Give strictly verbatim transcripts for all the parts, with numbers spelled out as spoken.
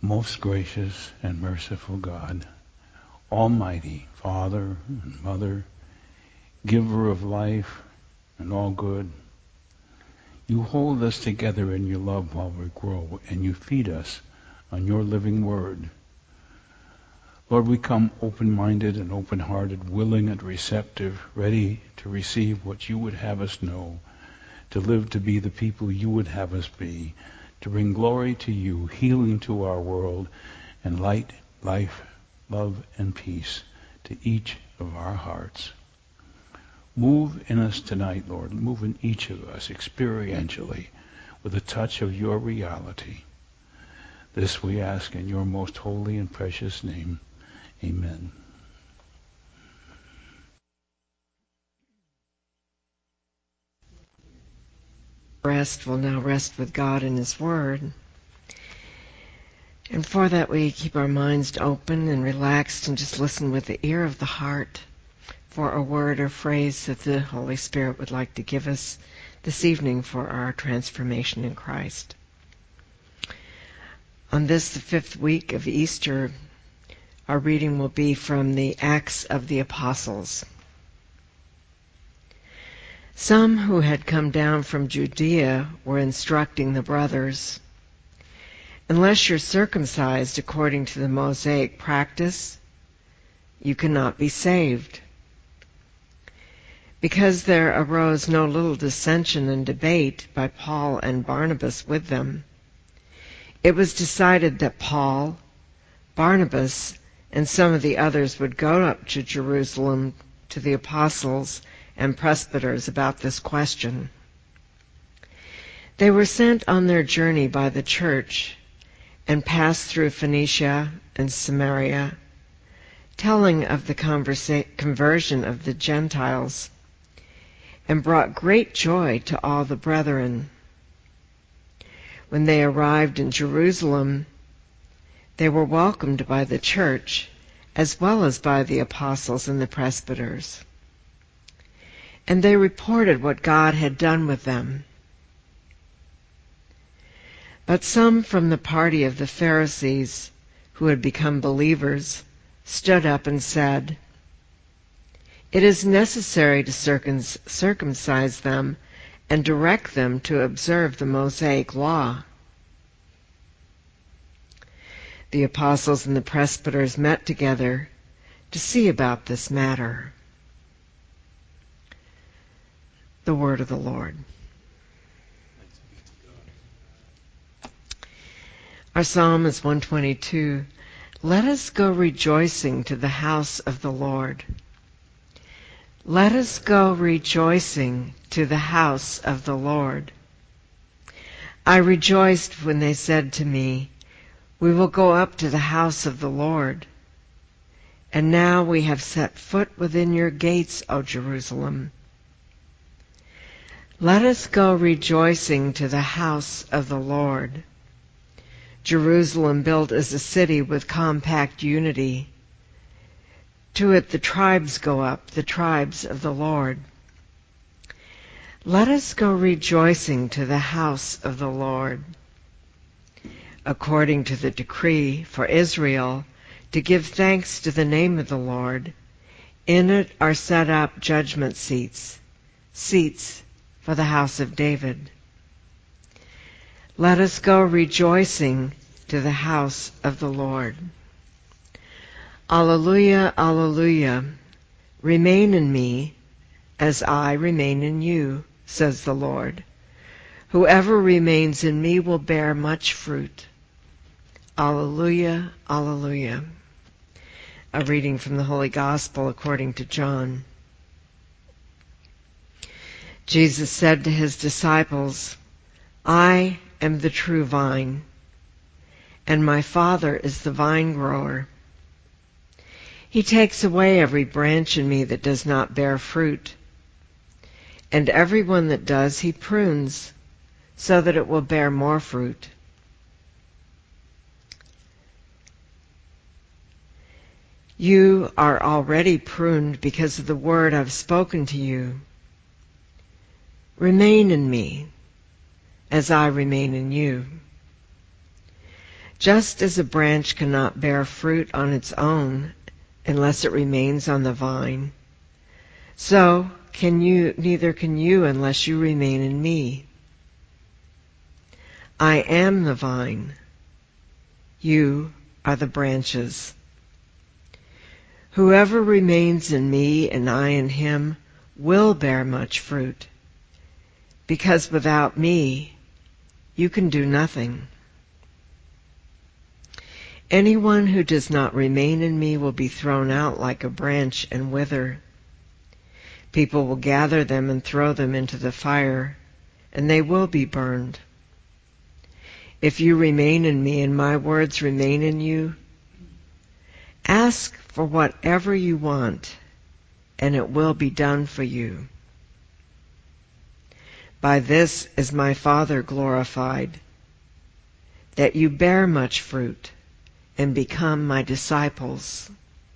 Most gracious and merciful God, Almighty Father and Mother, Giver of life and all good, you hold us together in your love while we grow, and you feed us on your living word. Lord, we come open-minded and open-hearted, willing and receptive, ready to receive what you would have us know, to live to be the people you would have us be, to bring glory to you, healing to our world, and light, life, love, and peace to each of our hearts. Move in us tonight, Lord. Move in each of us experientially with a touch of your reality. This we ask in your most holy and precious name. Amen. Rest will now rest with God in His Word. And for that we keep our minds open and relaxed and just listen with the ear of the heart for a word or phrase that the Holy Spirit would like to give us this evening for our transformation in Christ. On this, the fifth week of Easter, our reading will be from the Acts of the Apostles. Some who had come down from Judea were instructing the brothers, "Unless you're circumcised according to the Mosaic practice, you cannot be saved." Because there arose no little dissension and debate by Paul and Barnabas with them, it was decided that Paul, Barnabas, and some of the others would go up to Jerusalem to the apostles and presbyters about this question. They were sent on their journey by the church and passed through Phoenicia and Samaria, telling of the conversa- conversion of the Gentiles, and brought great joy to all the brethren. When they arrived in Jerusalem, they were welcomed by the church as well as by the apostles and the presbyters. And they reported what God had done with them. But some from the party of the Pharisees who had become believers stood up and said, "It is necessary to circumcise them and direct them to observe the Mosaic law." The apostles and the presbyters met together to see about this matter. The word of the Lord. Our psalm is one twenty-two. Let us go rejoicing to the house of the Lord. Let us go rejoicing to the house of the Lord. I rejoiced when they said to me, "We will go up to the house of the Lord." And now we have set foot within your gates, O Jerusalem. Let us go rejoicing to the house of the Lord. Jerusalem built as a city with compact unity. To it the tribes go up, the tribes of the Lord. Let us go rejoicing to the house of the Lord. According to the decree for Israel, to give thanks to the name of the Lord, in it are set up judgment seats, seats for the house of David. Let us go rejoicing to the house of the Lord. Alleluia, alleluia. Remain in me as I remain in you, says the Lord. Whoever remains in me will bear much fruit. Alleluia, alleluia. A reading from the Holy Gospel according to John. Jesus said to his disciples, "I am the true vine, and my Father is the vine grower. He takes away every branch in me that does not bear fruit, and every one that does he prunes, so that it will bear more fruit. You are already pruned because of the word I've spoken to you. Remain in me, as I remain in you." Just as a branch cannot bear fruit on its own unless it remains on the vine, so can you, neither can you unless you remain in me. I am the vine. You are the branches. Whoever remains in me and I in him will bear much fruit, because without me you can do nothing. Anyone who does not remain in me will be thrown out like a branch and wither. People will gather them and throw them into the fire, and they will be burned. If you remain in me and my words remain in you, ask for whatever you want, and it will be done for you. By this is my Father glorified, that you bear much fruit and become my disciples.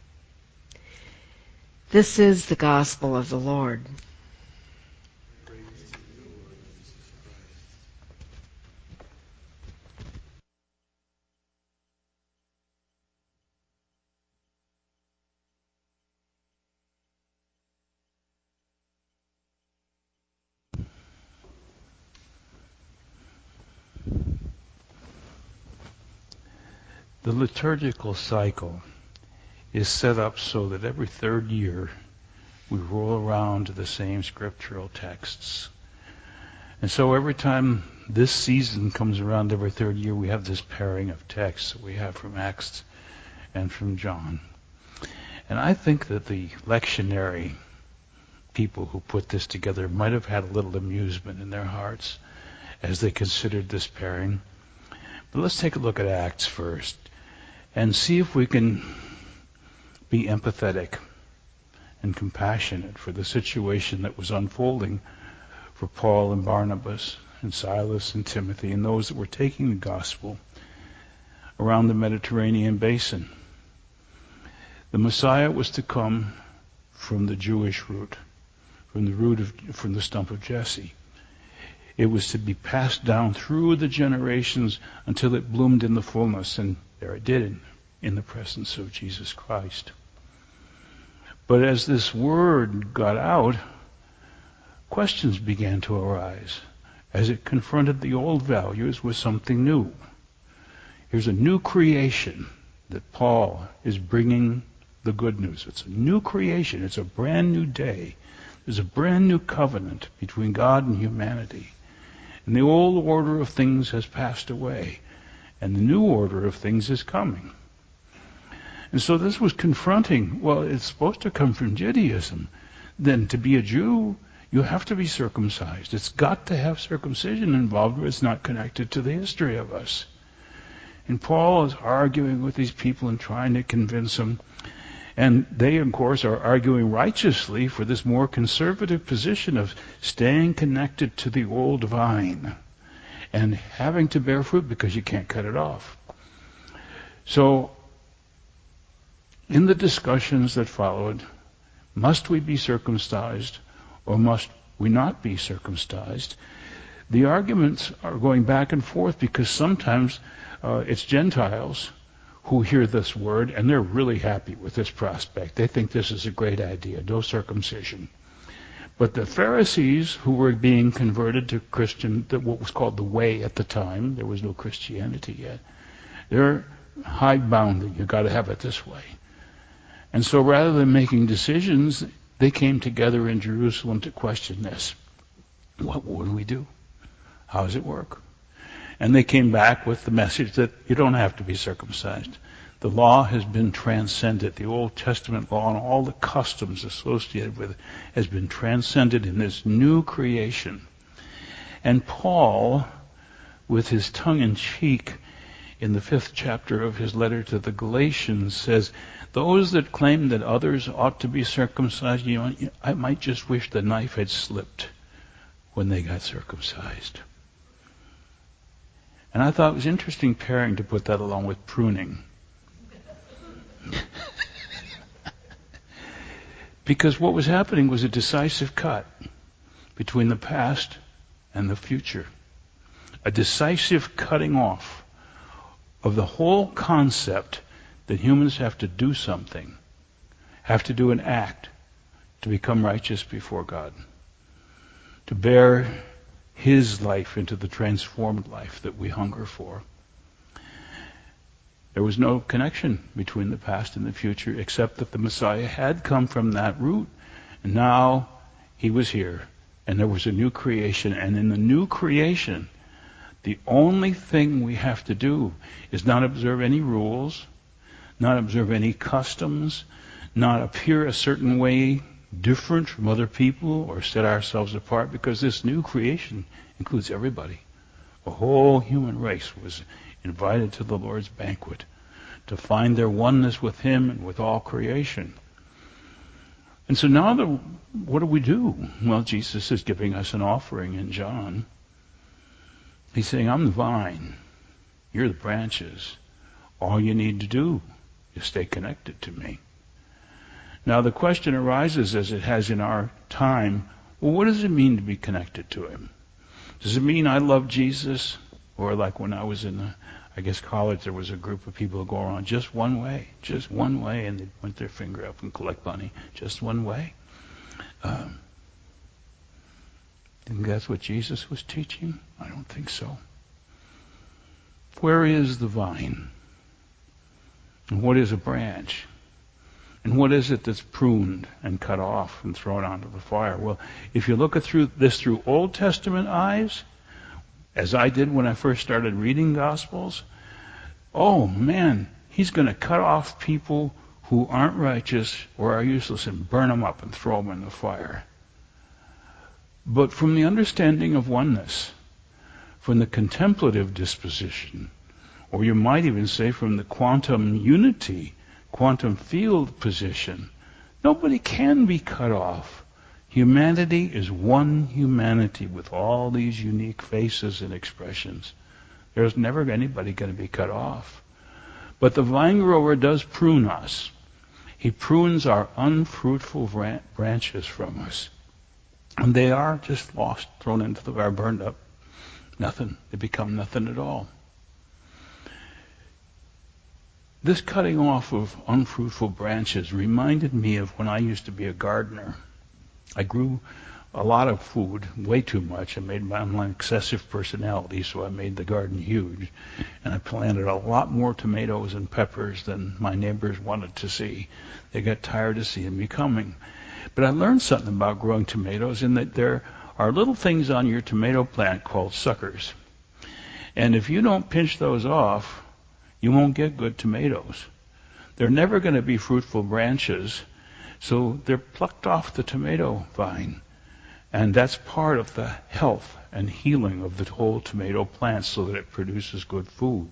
This is the gospel of the Lord. The liturgical cycle is set up so that every third year we roll around to the same scriptural texts. And so every time this season comes around every third year, we have this pairing of texts that we have from Acts and from John. And I think that the lectionary people who put this together might have had a little amusement in their hearts as they considered this pairing. But let's take a look at Acts first and see if we can be empathetic and compassionate for the situation that was unfolding for Paul and Barnabas and Silas and Timothy and those that were taking the gospel around the Mediterranean basin. The Messiah was to come from the Jewish root, from the root of, from the stump of Jesse. It was to be passed down through the generations until it bloomed in the fullness, and there it did in, in the presence of Jesus Christ. But as this word got out, questions began to arise as it confronted the old values with something new. Here's a new creation that Paul is bringing the good news. It's a new creation. It's a brand new day. There's a brand new covenant between God and humanity. And the old order of things has passed away, and the new order of things is coming. And so this was confronting, well, it's supposed to come from Judaism. Then to be a Jew, you have to be circumcised. It's got to have circumcision involved, or it's not connected to the history of us. And Paul is arguing with these people and trying to convince them. And they, of course, are arguing righteously for this more conservative position of staying connected to the old vine and having to bear fruit because you can't cut it off. So, in the discussions that followed, must we be circumcised or must we not be circumcised? The arguments are going back and forth because sometimes uh, it's Gentiles who hear this word and they're really happy with this prospect. They think this is a great idea, no circumcision. But the Pharisees who were being converted to Christian, what was called the Way at the time, there was no Christianity yet, they're hidebound that you've got to have it this way. And so rather than making decisions, they came together in Jerusalem to question this. What would we do? How does it work? And they came back with the message that you don't have to be circumcised. The law has been transcended. The Old Testament law and all the customs associated with it has been transcended in this new creation. And Paul, with his tongue in cheek, in the fifth chapter of his letter to the Galatians, says, those that claim that others ought to be circumcised, you know, I might just wish the knife had slipped when they got circumcised. And I thought it was interesting pairing to put that along with pruning. Because what was happening was a decisive cut between the past and the future. A decisive cutting off of the whole concept that humans have to do something, have to do an act to become righteous before God, to bear His life into the transformed life that we hunger for. There was no connection between the past and the future except that the Messiah had come from that root, and now He was here, and there was a new creation. And in the new creation, the only thing we have to do is not observe any rules, not observe any customs, not appear a certain way different from other people or set ourselves apart, because this new creation includes everybody. The whole human race was invited to the Lord's banquet to find their oneness with Him and with all creation. And so now, the, what do we do? Well, Jesus is giving us an offering in John. He's saying, I'm the vine, you're the branches. All you need to do is stay connected to me. Now the question arises, as it has in our time, well, what does it mean to be connected to Him? Does it mean I love Jesus? Or like when I was in, the, I guess, college, there was a group of people who go around just one way, just one way, and they'd point their finger up and collect money, just one way. Um, think that's what Jesus was teaching? I don't think so. Where is the vine? And what is a branch? And what is it that's pruned and cut off and thrown onto the fire? Well, if you look at through this through Old Testament eyes, as I did when I first started reading Gospels, oh man, He's going to cut off people who aren't righteous or are useless and burn them up and throw them in the fire. But from the understanding of oneness, from the contemplative disposition, or you might even say from the quantum unity, quantum field position, nobody can be cut off. Humanity is one humanity with all these unique faces and expressions. There's never anybody going to be cut off. But the vine grower does prune us. He prunes our unfruitful branches from us. And they are just lost, thrown into the fire, burned up. Nothing. They become nothing at all. This cutting off of unfruitful branches reminded me of when I used to be a gardener. I grew a lot of food, way too much. I made my own excessive personality, so I made the garden huge. And I planted a lot more tomatoes and peppers than my neighbors wanted to see. They got tired of seeing me coming. But I learned something about growing tomatoes, in that there are little things on your tomato plant called suckers. And if you don't pinch those off, you won't get good tomatoes. They're never going to be fruitful branches, so they're plucked off the tomato vine. And that's part of the health and healing of the whole tomato plant, so that it produces good food.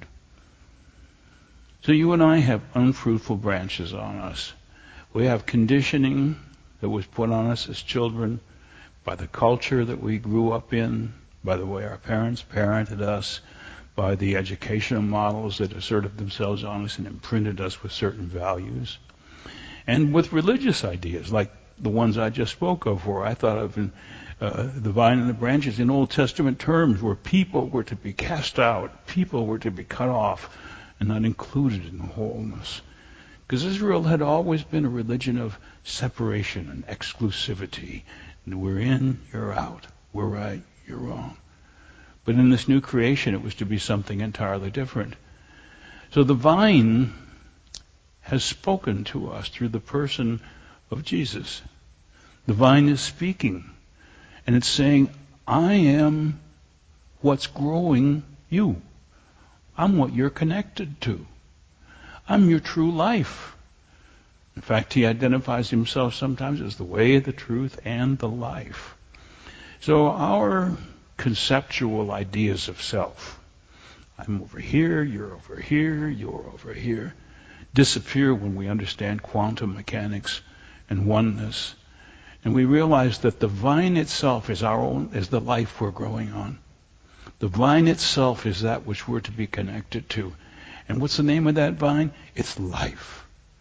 So you and I have unfruitful branches on us. We have conditioning that was put on us as children by the culture that we grew up in, by the way our parents parented us, by the educational models that asserted themselves on us and imprinted us with certain values, and with religious ideas like the ones I just spoke of, where I thought of in, uh, the vine and the branches in Old Testament terms, where people were to be cast out, people were to be cut off and not included in the wholeness. Because Israel had always been a religion of separation and exclusivity. And we're in, you're out. We're right, you're wrong. But in this new creation, it was to be something entirely different. So the vine has spoken to us through the person of Jesus. The vine is speaking, and it's saying, I am what's growing you. I'm what you're connected to. I'm your true life. In fact, he identifies himself sometimes as the way, the truth, and the life. So our conceptual ideas of self, I'm over here, you're over here, you're over here, disappear when we understand quantum mechanics and oneness. And we realize that the vine itself is our own, is the life we're growing on. The vine itself is that which we're to be connected to. And what's the name of that vine? It's life.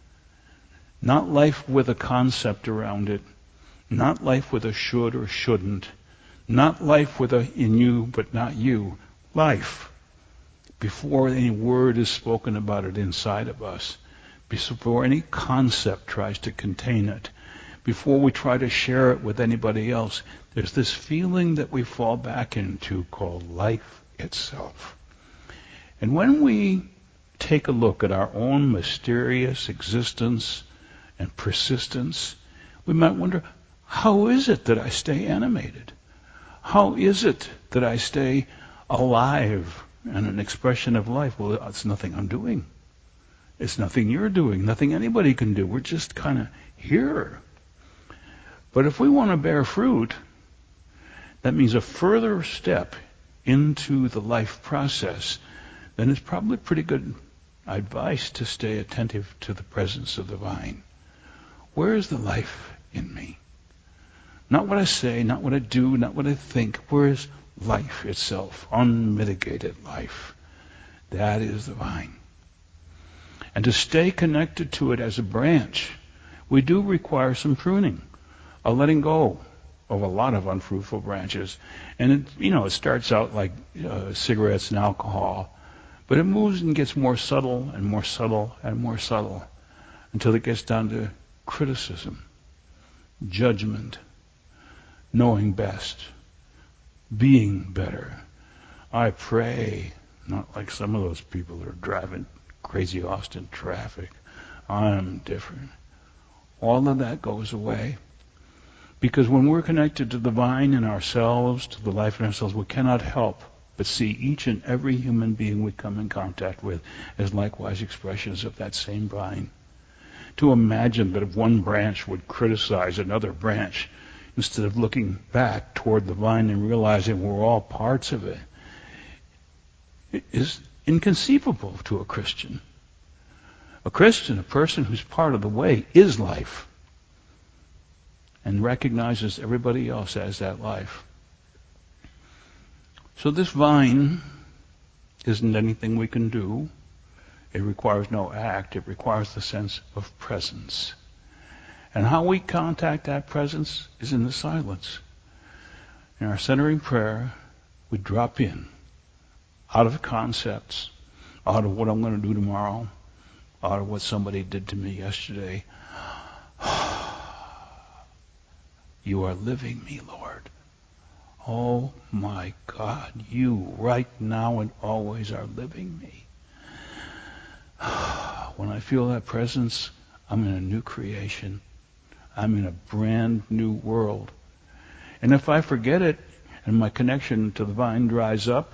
Not life with a concept around it. Not life with a should or shouldn't. Not life with a in you but not you. Life. before any word is spoken about it inside of us, before any concept tries to contain it, before we try to share it with anybody else, there's this feeling that we fall back into called life itself. And when we take a look at our own mysterious existence and persistence, we might wonder, how is it that I stay animated? How is it that I stay alive and an expression of life? Well, it's nothing I'm doing. It's nothing you're doing, nothing anybody can do. We're just kind of here. But if we want to bear fruit, that means a further step into the life process, then it's probably pretty good advice to stay attentive to the presence of the vine. Where is the life in me? Not what I say, not what I do, not what I think. Where is life itself? Unmitigated life. That is the vine. And to stay connected to it as a branch, we do require some pruning, a letting go of a lot of unfruitful branches. And it, you know, it starts out like uh, cigarettes and alcohol, but it moves and gets more subtle and more subtle and more subtle until it gets down to criticism, judgment, knowing best, being better. I pray, not like some of those people that are driving crazy Austin traffic. I'm different. All of that goes away. Because when we're connected to the vine in ourselves, to the life in ourselves, we cannot help but see each and every human being we come in contact with as likewise expressions of that same vine. To imagine that if one branch would criticize another branch, instead of looking back toward the vine and realizing we're all parts of it, it is inconceivable to a Christian. A Christian, a person who's part of the way, is life and recognizes everybody else as that life. So this vine isn't anything we can do. It requires no act. It requires the sense of presence. And how we contact that presence is in the silence. In our centering prayer, we drop in out of concepts, out of what I'm going to do tomorrow, out of what somebody did to me yesterday. You are living me, Lord. Oh my God, you right now and always are living me. When I feel that presence, I'm in a new creation. I'm in a brand new world. And if I forget it and my connection to the vine dries up,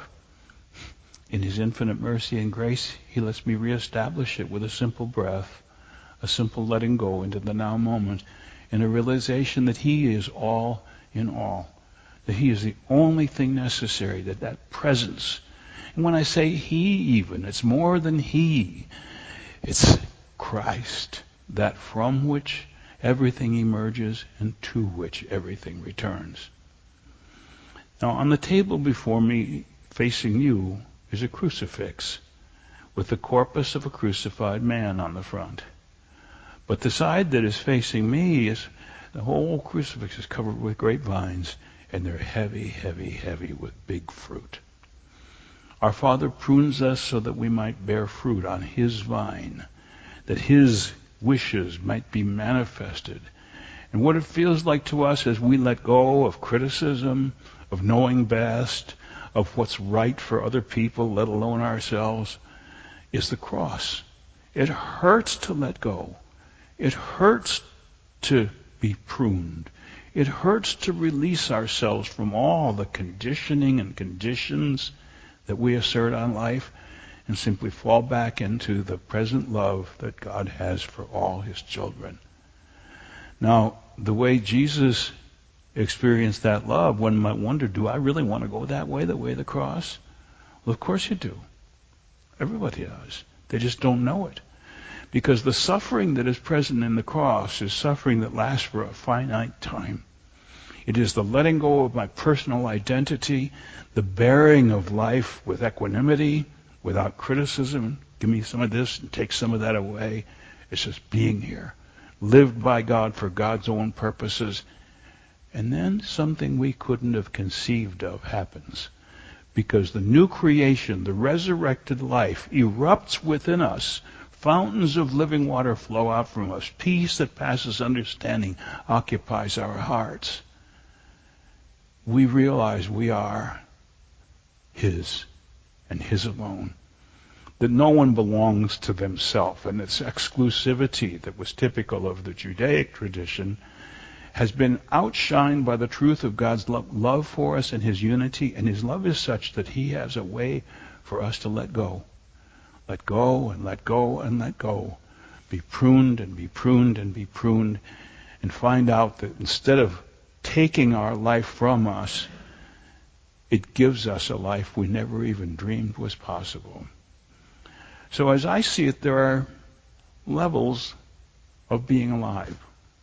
in His infinite mercy and grace, He lets me reestablish it with a simple breath, a simple letting go into the now moment, and a realization that He is all in all, that He is the only thing necessary, that that presence. And when I say He even, it's more than He. It's Christ, that from which everything emerges and to which everything returns. Now, on the table before me, facing you, is a crucifix with the corpus of a crucified man on the front. But the side that is facing me is the whole crucifix is covered with grapevines, and they're heavy, heavy, heavy with big fruit. Our Father prunes us so that we might bear fruit on His vine, that His wishes might be manifested. And what it feels like to us as we let go of criticism, of knowing best, of what's right for other people, let alone ourselves, is the cross. It hurts to let go. It hurts to be pruned. It hurts to release ourselves from all the conditioning and conditions that we assert on life and simply fall back into the present love that God has for all His children. Now, the way Jesus experienced that love, one might wonder, do I really want to go that way, the way of the cross? Well, of course you do. Everybody does. They just don't know it. Because the suffering that is present in the cross is suffering that lasts for a finite time. It is the letting go of my personal identity, the bearing of life with equanimity, without criticism. Give me some of this and take some of that away. It's just being here, lived by God for God's own purposes. And then something we couldn't have conceived of happens. Because the new creation, the resurrected life, erupts within us. Fountains of living water flow out from us. Peace that passes understanding occupies our hearts. We realize we are His and His alone. That no one belongs to themselves, and its exclusivity that was typical of the Judaic tradition has been outshined by the truth of God's love for us and His unity, and His love is such that He has a way for us to let go. Let go and let go and let go. Be pruned and be pruned and be pruned, and find out that instead of taking our life from us, it gives us a life we never even dreamed was possible. So as I see it, there are levels of being alive.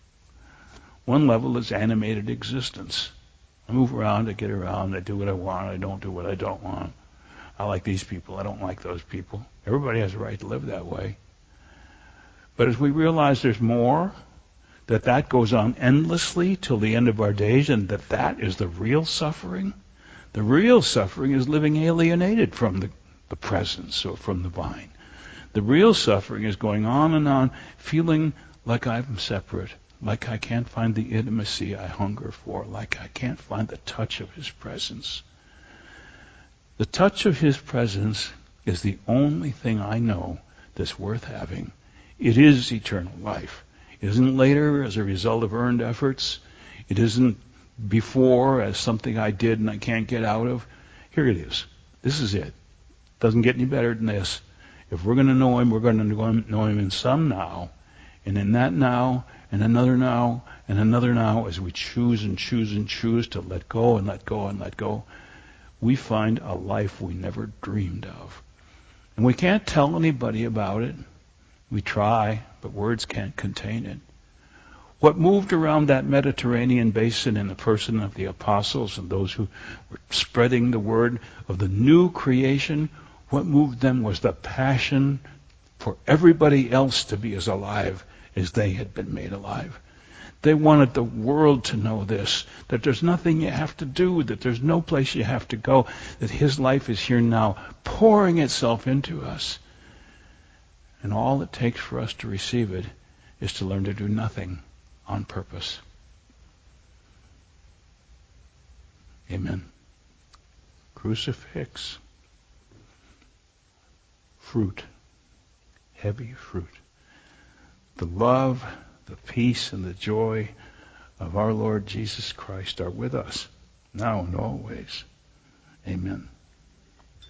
One level is animated existence. I move around, I get around, I do what I want, I don't do what I don't want. I like these people, I don't like those people. Everybody has a right to live that way. But as we realize there's more, that that goes on endlessly till the end of our days, and that that is the real suffering, the real suffering is living alienated from the, the presence or from the vine. The real suffering is going on and on, feeling like I'm separate, like I can't find the intimacy I hunger for, like I can't find the touch of His presence. The touch of His presence is the only thing I know that's worth having. It is eternal life. It isn't later as a result of earned efforts. It isn't before as something I did and I can't get out of. Here it is. This is it. Doesn't get any better than this. If we're going to know Him, we're going to know Him in some now. And in that now, and another now, and another now, as we choose and choose and choose to let go and let go and let go, we find a life we never dreamed of. And we can't tell anybody about it. We try, but words can't contain it. What moved around that Mediterranean basin in the person of the apostles and those who were spreading the word of the new creation, what moved them was the passion for everybody else to be as alive as they had been made alive. They wanted the world to know this, that there's nothing you have to do, that there's no place you have to go, that His life is here now, pouring itself into us. And all it takes for us to receive it is to learn to do nothing on purpose. Amen. Crucifix. Fruit. Heavy fruit. The love, the peace, and the joy of our Lord Jesus Christ are with us now and always. Amen.